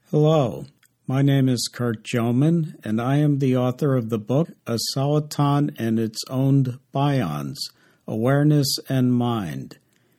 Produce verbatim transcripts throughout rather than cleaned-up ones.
Hello, my name is Kurt Jommen, and I am the author of the book A Soliton and Its Owned Bions, Awareness and Mind.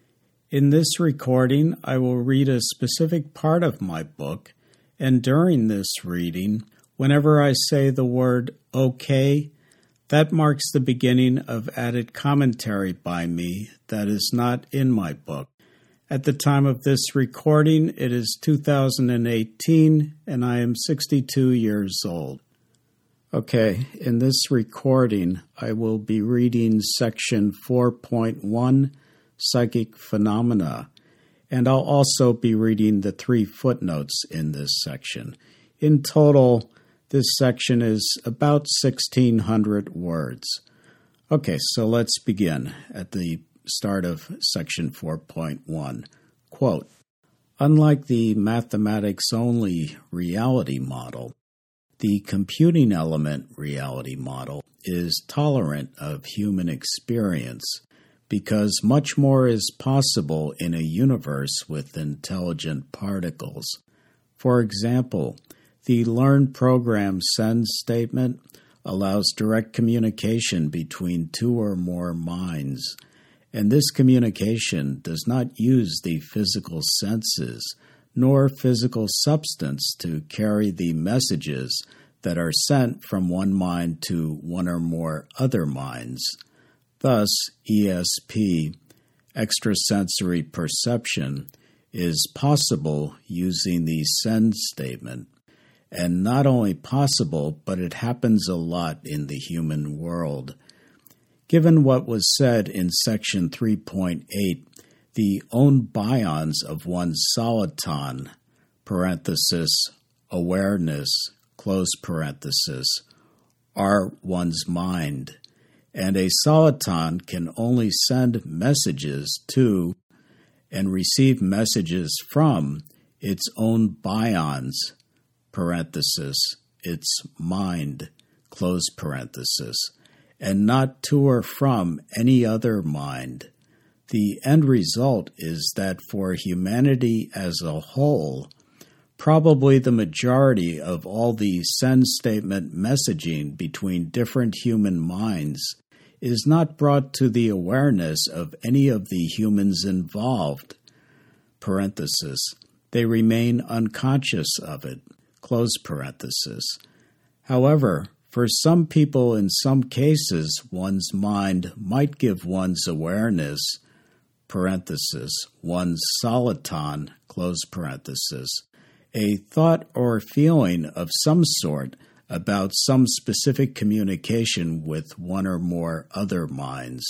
In this recording, I will read a specific part of my book, and during this reading, whenever I say the word okay, that marks the beginning of added commentary by me that is not in my book. At the time of this recording, it is two thousand eighteen, and I am sixty-two years old. Okay, in this recording, I will be reading Section four point one, Psychic Phenomena, and I'll also be reading the three footnotes in this section. In total, this section is about sixteen hundred words. Okay, so let's begin at the start of Section four point one. Quote, unlike the mathematics-only reality model, the computing element reality model is tolerant of human experience because much more is possible in a universe with intelligent particles. For example, the learn program send statement allows direct communication between two or more minds, and this communication does not use the physical senses nor physical substance to carry the messages that are sent from one mind to one or more other minds. Thus, E S P, extrasensory perception, is possible using the send statement. And not only possible, but it happens a lot in the human world. Given what was said in Section three point eight, the own bions of one's soliton, parenthesis, awareness, close parenthesis, are one's mind, and a soliton can only send messages to and receive messages from its own bions, parenthesis, its mind, close parenthesis, and not to or from any other mind. The end result is that for humanity as a whole, probably the majority of all the send statement messaging between different human minds is not brought to the awareness of any of the humans involved, parenthesis. They remain unconscious of it, close parenthesis. However, for some people, in some cases, one's mind might give one's awareness, parenthesis, one's soliton, close parenthesis, a thought or feeling of some sort about some specific communication with one or more other minds.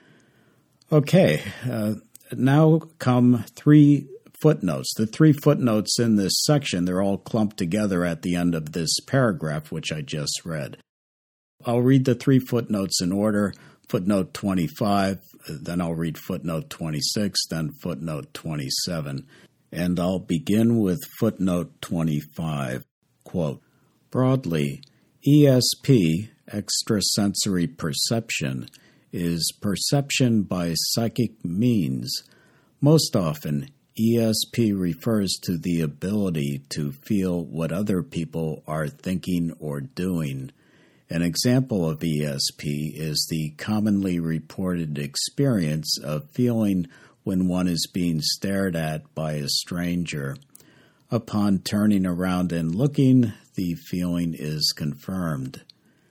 Okay, uh, now come three footnotes. The three footnotes in this section, they're all clumped together at the end of this paragraph, which I just read. I'll read the three footnotes in order. Footnote twenty-five, then I'll read footnote twenty-six, then footnote twenty-seven. And I'll begin with footnote twenty-five. Quote, broadly, E S P, extrasensory perception, is perception by psychic means. Most often, E S P refers to the ability to feel what other people are thinking or doing. An example of E S P is the commonly reported experience of feeling when one is being stared at by a stranger. Upon turning around and looking, the feeling is confirmed.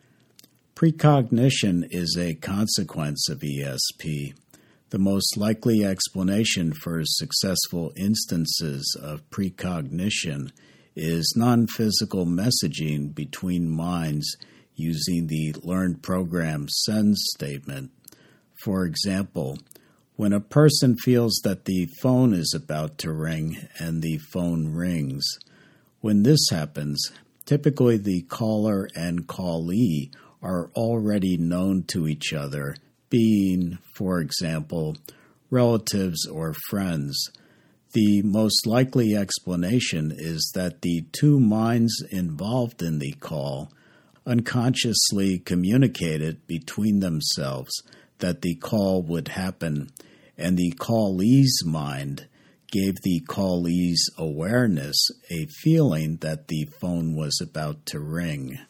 Precognition is a consequence of E S P. The most likely explanation for successful instances of precognition is non-physical messaging between minds using the learned program send statement. For example, when a person feels that the phone is about to ring and the phone rings. When this happens, typically the caller and callee are already known to each other, being, for example, relatives or friends. The most likely explanation is that the two minds involved in the call unconsciously communicated between themselves that the call would happen, and the callee's mind gave the callee's awareness a feeling that the phone was about to ring.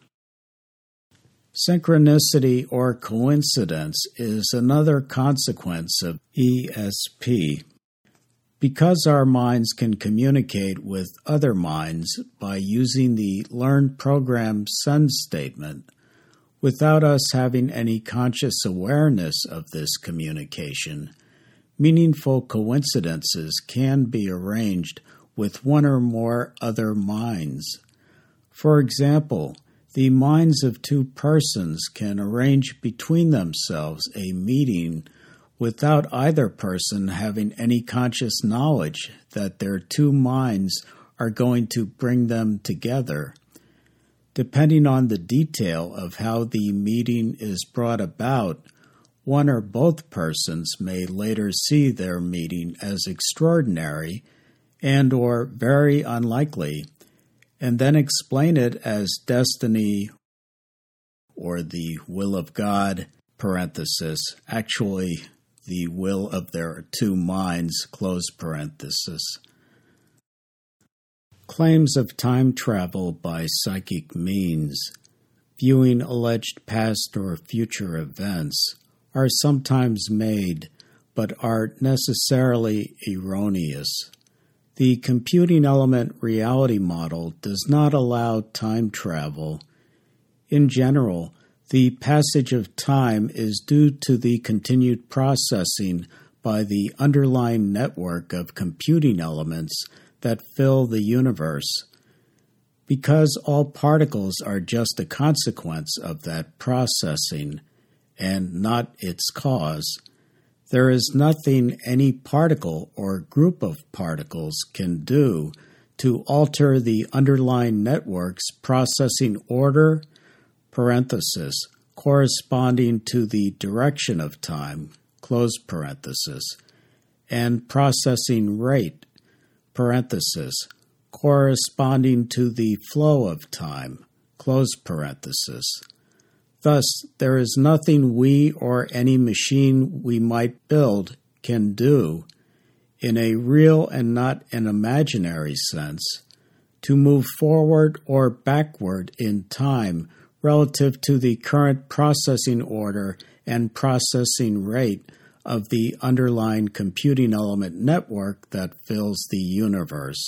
Synchronicity or coincidence is another consequence of E S P. Because our minds can communicate with other minds by using the learned program send statement, without us having any conscious awareness of this communication, meaningful coincidences can be arranged with one or more other minds. For example, the minds of two persons can arrange between themselves a meeting without either person having any conscious knowledge that their two minds are going to bring them together. Depending on the detail of how the meeting is brought about, one or both persons may later see their meeting as extraordinary and or very unlikely, and then explain it as destiny or the will of God, parenthesis, actually the will of their two minds, close parenthesis. Claims of time travel by psychic means, viewing alleged past or future events, are sometimes made, but are necessarily erroneous. The computing element reality model does not allow time travel. In general, the passage of time is due to the continued processing by the underlying network of computing elements that fill the universe. Because all particles are just a consequence of that processing, and not its cause, there is nothing any particle or group of particles can do to alter the underlying network's processing order, parenthesis, corresponding to the direction of time, close parenthesis, and processing rate, parenthesis, corresponding to the flow of time, close parenthesis. Thus, there is nothing we or any machine we might build can do, in a real and not an imaginary sense, to move forward or backward in time relative to the current processing order and processing rate of the underlying computing element network that fills the universe.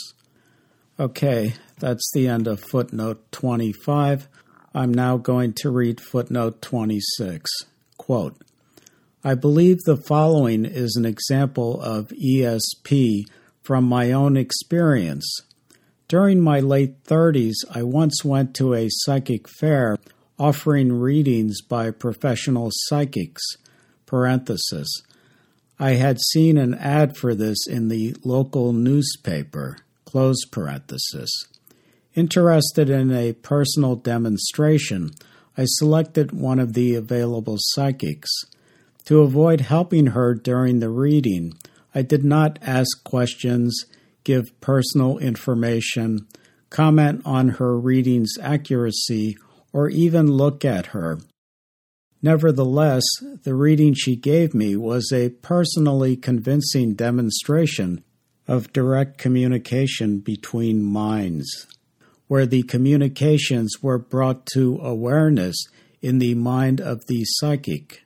Okay, that's the end of footnote twenty-five. I'm now going to read footnote twenty-six. Quote, I believe the following is an example of E S P from my own experience. During my late thirties, I once went to a psychic fair offering readings by professional psychics, parenthesis. I had seen an ad for this in the local newspaper, close parenthesis. Interested in a personal demonstration, I selected one of the available psychics. To avoid helping her during the reading, I did not ask questions, give personal information, comment on her reading's accuracy, or even look at her. Nevertheless, the reading she gave me was a personally convincing demonstration of direct communication between minds, where the communications were brought to awareness in the mind of the psychic.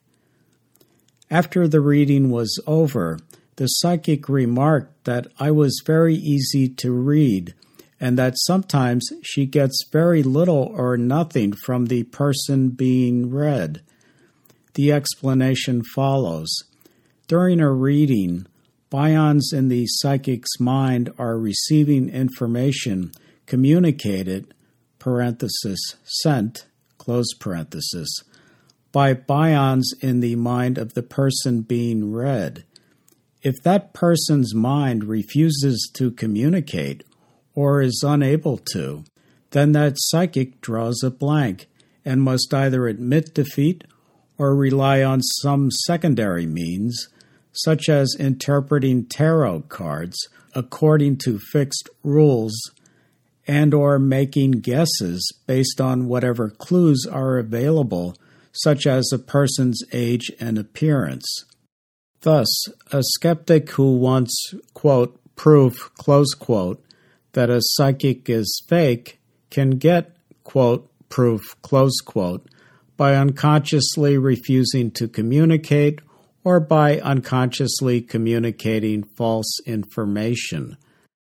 After the reading was over, the psychic remarked that I was very easy to read, and that sometimes she gets very little or nothing from the person being read. The explanation follows. During a reading, bions in the psychic's mind are receiving information communicated, parenthesis, sent, close parenthesis, by bions in the mind of the person being read. If that person's mind refuses to communicate or is unable to, then that psychic draws a blank and must either admit defeat or rely on some secondary means, such as interpreting tarot cards according to fixed rules and or making guesses based on whatever clues are available, such as a person's age and appearance. Thus, a skeptic who wants, quote, proof, close quote, that a psychic is fake can get, quote, proof, close quote, by unconsciously refusing to communicate or by unconsciously communicating false information.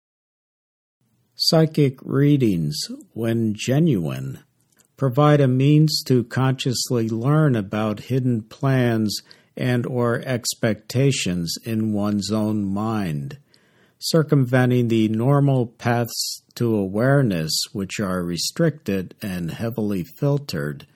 Psychic readings, when genuine, provide a means to consciously learn about hidden plans and or expectations in one's own mind, circumventing the normal paths to awareness which are restricted and heavily filtered.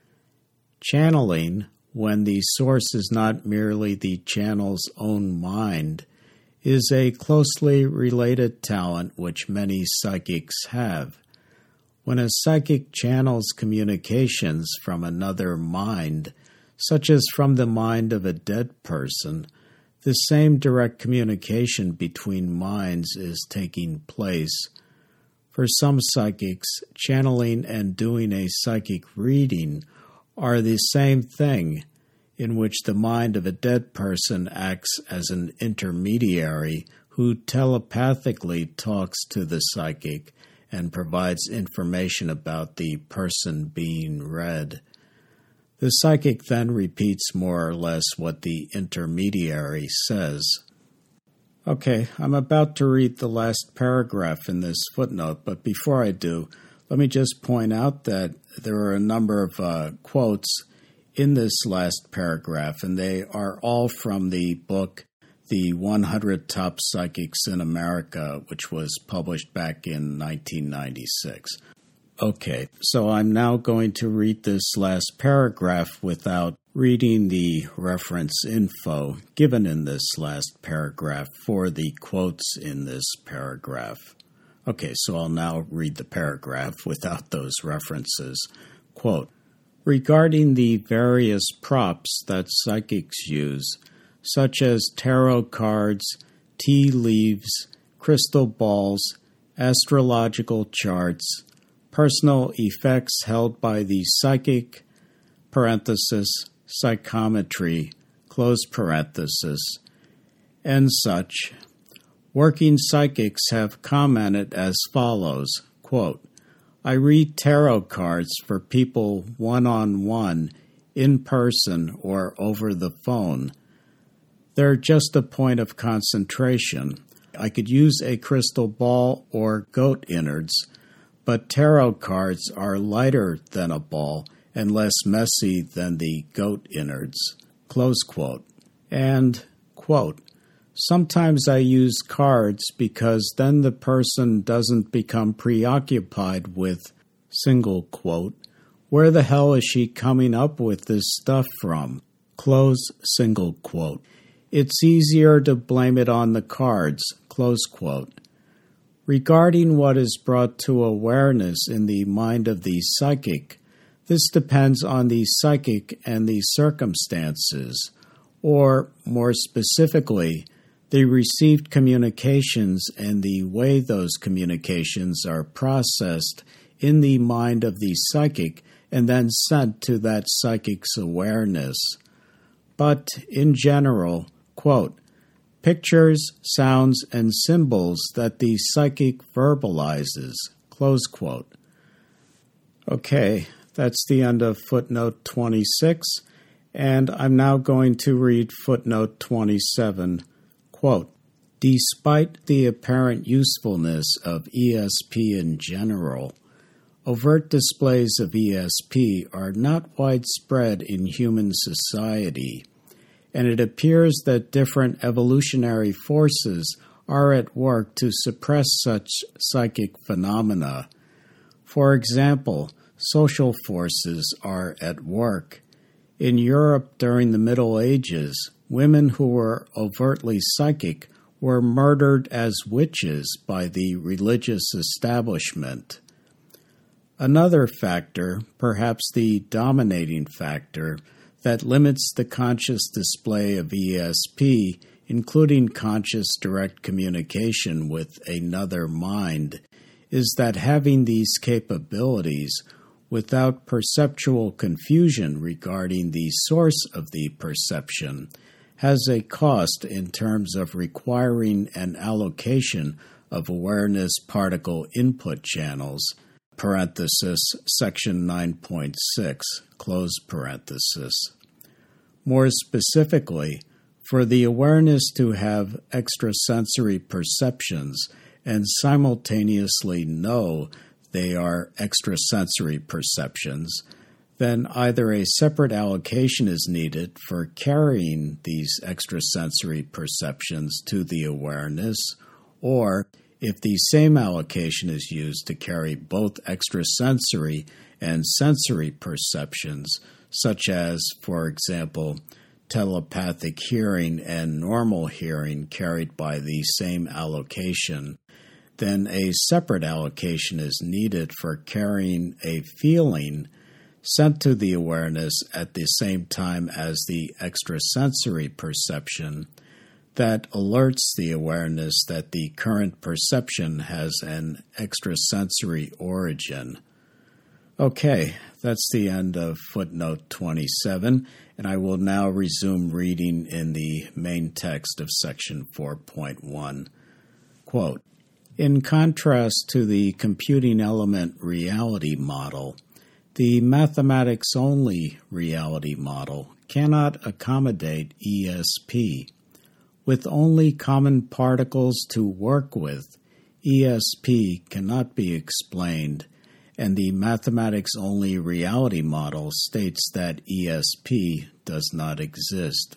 Channeling, when the source is not merely the channel's own mind, is a closely related talent which many psychics have. When a psychic channels communications from another mind, such as from the mind of a dead person, the same direct communication between minds is taking place. For some psychics, channeling and doing a psychic reading are the same thing, in which the mind of a dead person acts as an intermediary who telepathically talks to the psychic and provides information about the person being read. The psychic then repeats more or less what the intermediary says. Okay, I'm about to read the last paragraph in this footnote, but before I do, let me just point out that there are a number of uh, quotes in this last paragraph, and they are all from the book, The one hundred Top Psychics in America, which was published back in nineteen ninety-six. Okay, so I'm now going to read this last paragraph without reading the reference info given in this last paragraph for the quotes in this paragraph. Okay, so I'll now read the paragraph without those references. Quote, regarding the various props that psychics use, such as tarot cards, tea leaves, crystal balls, astrological charts, personal effects held by the psychic, parenthesis, psychometry, close parenthesis, and such, working psychics have commented as follows, quote, I read tarot cards for people one-on-one, in person, or over the phone. They're just a point of concentration. I could use a crystal ball or goat innards, but tarot cards are lighter than a ball and less messy than the goat innards, close quote. And, quote, sometimes I use cards because then the person doesn't become preoccupied with, single quote, where the hell is she coming up with this stuff from, close single quote. It's easier to blame it on the cards, close quote. Regarding what is brought to awareness in the mind of the psychic, this depends on the psychic and the circumstances, or, more specifically, the received communications and the way those communications are processed in the mind of the psychic and then sent to that psychic's awareness. But, in general, quote, pictures, sounds, and symbols that the psychic verbalizes, close quote. Okay, that's the end of footnote twenty-six, and I'm now going to read footnote twenty-seven. Quote, despite the apparent usefulness of E S P in general, overt displays of E S P are not widespread in human society, and it appears that different evolutionary forces are at work to suppress such psychic phenomena. For example, social forces are at work. In Europe during the Middle Ages, women who were overtly psychic were murdered as witches by the religious establishment. Another factor, perhaps the dominating factor, that limits the conscious display of E S P, including conscious direct communication with another mind, is that having these capabilities without perceptual confusion regarding the source of the perception has a cost in terms of requiring an allocation of awareness particle input channels, parenthesis, section nine point six, close parenthesis. More specifically, for the awareness to have extrasensory perceptions and simultaneously know they are extrasensory perceptions, then either a separate allocation is needed for carrying these extrasensory perceptions to the awareness, or if the same allocation is used to carry both extrasensory and sensory perceptions, such as, for example, telepathic hearing and normal hearing carried by the same allocation, then a separate allocation is needed for carrying a feeling sent to the awareness at the same time as the extrasensory perception that alerts the awareness that the current perception has an extrasensory origin. Okay, that's the end of footnote twenty-seven, and I will now resume reading in the main text of section four point one. Quote, in contrast to the computing element reality model, the mathematics-only reality model cannot accommodate E S P. With only common particles to work with, E S P cannot be explained, and the mathematics-only reality model states that E S P does not exist.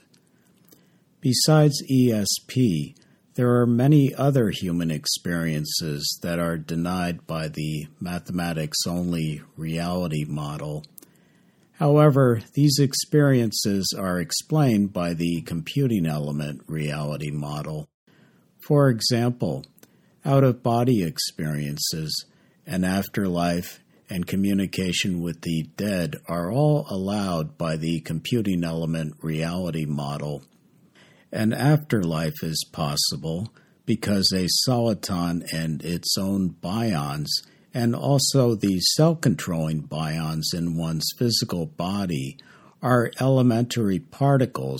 Besides E S P, there are many other human experiences that are denied by the mathematics-only reality model. However, these experiences are explained by the computing element reality model. For example, out-of-body experiences, an afterlife, and communication with the dead are all allowed by the computing element reality model. An afterlife is possible because a soliton and its own bions, and also the cell-controlling bions in one's physical body, are elementary particles.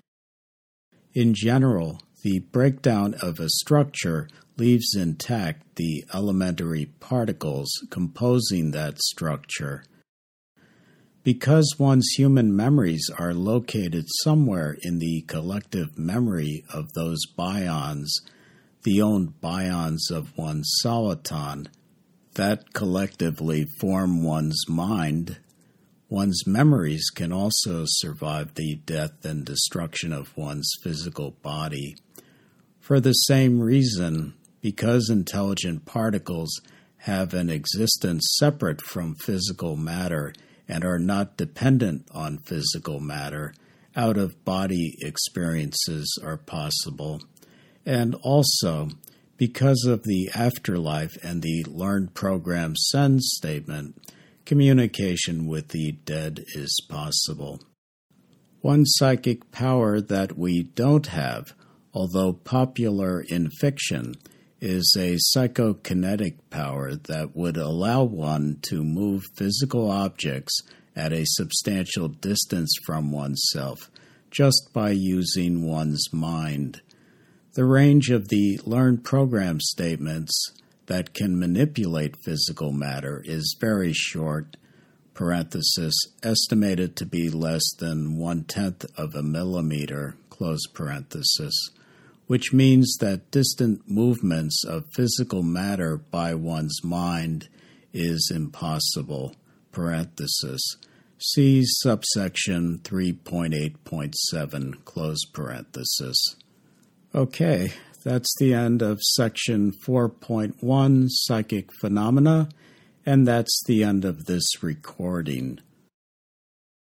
In general, the breakdown of a structure leaves intact the elementary particles composing that structure. Because one's human memories are located somewhere in the collective memory of those bions, the own bions of one's soliton, that collectively form one's mind, one's memories can also survive the death and destruction of one's physical body. For the same reason, because intelligent particles have an existence separate from physical matter and are not dependent on physical matter, out-of-body experiences are possible. And also, because of the afterlife and the learned program send statement, communication with the dead is possible. One psychic power that we don't have, although popular in fiction, is a psychokinetic power that would allow one to move physical objects at a substantial distance from oneself just by using one's mind. The range of the learned program statements that can manipulate physical matter is very short, parenthesis, estimated to be less than one-tenth of a millimeter, close parenthesis, which means that distant movements of physical matter by one's mind is impossible, parenthesis. See subsection three point eight point seven, close parenthesis. Okay, that's the end of section four point one, Psychic Phenomena, and that's the end of this recording.